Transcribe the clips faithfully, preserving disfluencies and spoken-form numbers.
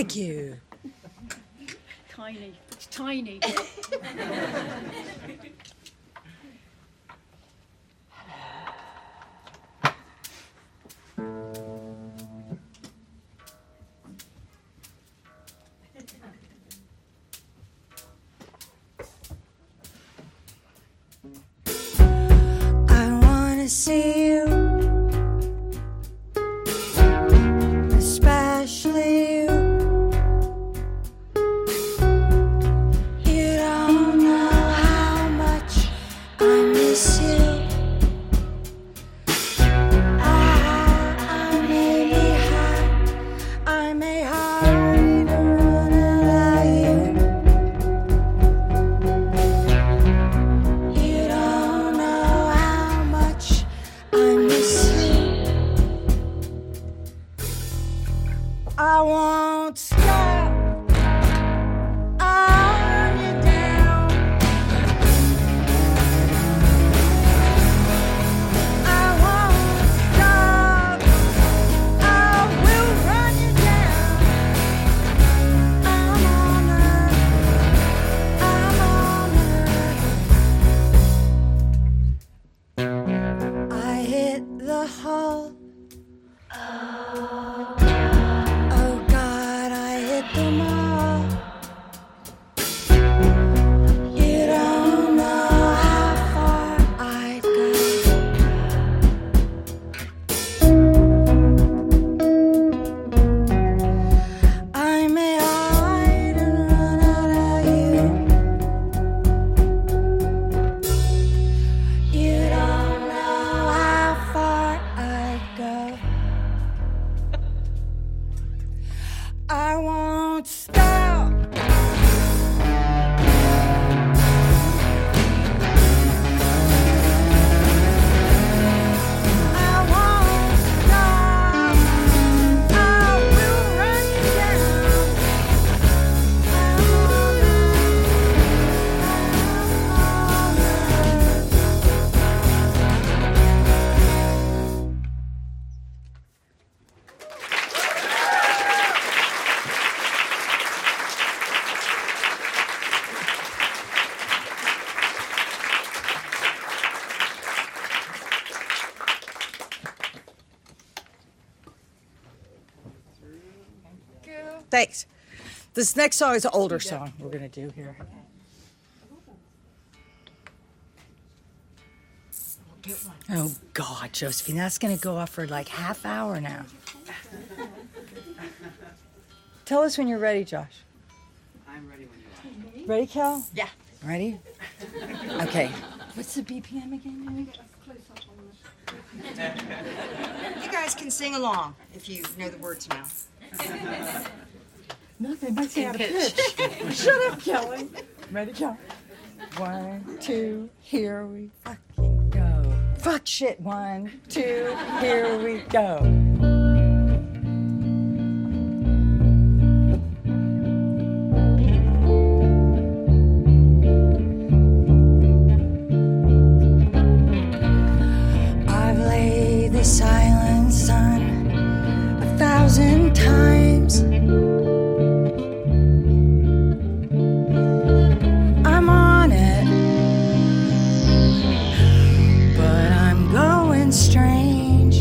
Thank you. Tiny. It's tiny. I wanna see you, especially you. You don't know how much I miss you. I, I may be high, I may hide or run out of you. You don't know how much I miss you. I won't stop. I'll run you down. I won't stop. I will run you down. I'm on earth. I'm on earth. I hit the hall. Oh God, I hit them all. You don't know how far I'd go. I may hide and run out of you. You don't know how far I'd go. I won't stop. I won't stop. I will run you down. I'm on Thanks. This next song is an older song we're going to do here. Oh, God, Josephine, that's going to go off for like half hour now. Tell us when you're ready, Josh. I'm ready when you are. Ready, Cal? Yeah. Ready? Okay. What's the B P M again? You guys can sing along if you know the words now. No, they might say out of pitch. Shut up, Kelly. Ready, Cal? One, two, here we fucking go. Fuck shit. One, two, here we go. I've laid the silent sun a thousand times. I'm on it, but I'm going strange.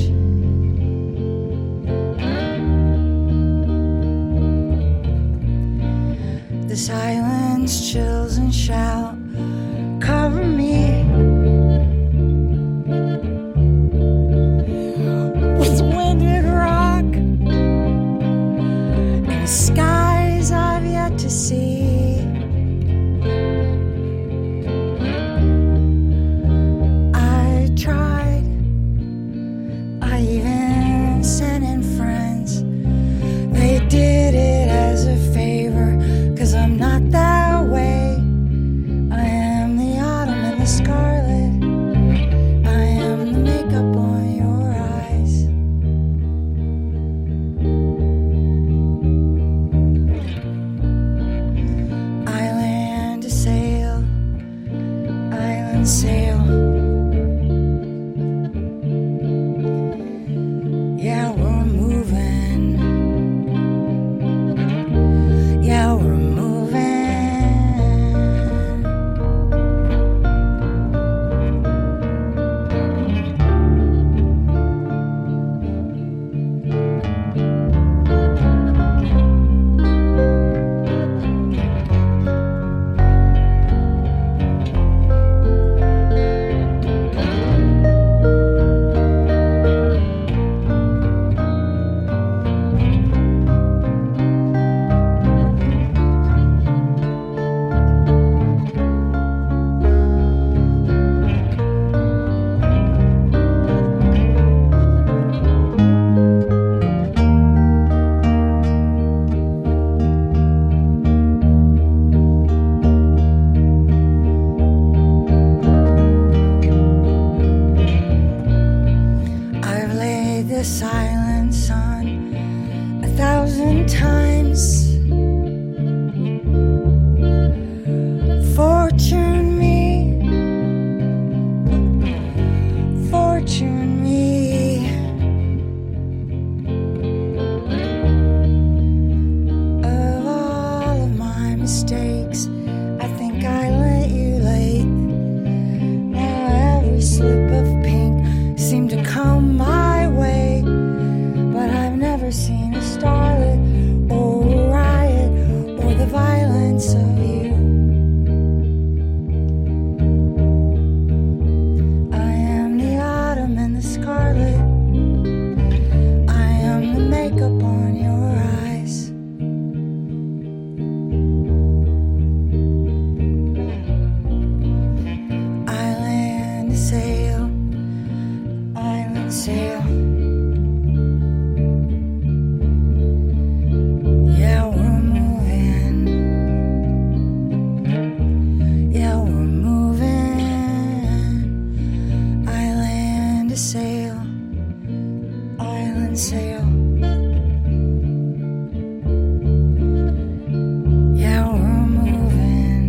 The silence chills and shout, cover me with winded rock and skies I've yet to see. I tried, I even sent in friends. They did it as a favor, 'cause I'm not that way. I am the autumn and the scarlet. I am the makeup on your eyes. Island to sail, island sail. Yeah, we're moving. breaks. I think I let you late. Now every slip of pink seemed to come my way, but I've never seen a starlet or a riot or the violence of you. I am the autumn and the scarlet. I am the makeup on your eyes. Island sail, island sail. Yeah, we're moving. Yeah, we're moving. Island sail, island sail. Yeah, we're moving.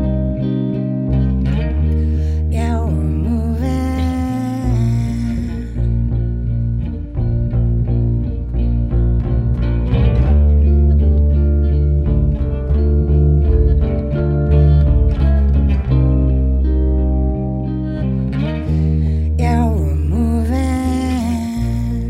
Yeah, we're moving. Yeah, we're moving.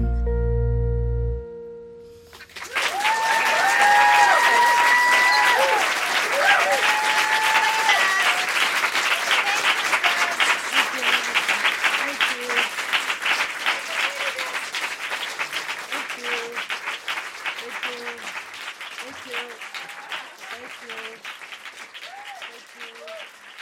Thank you. Thank you. Thank you.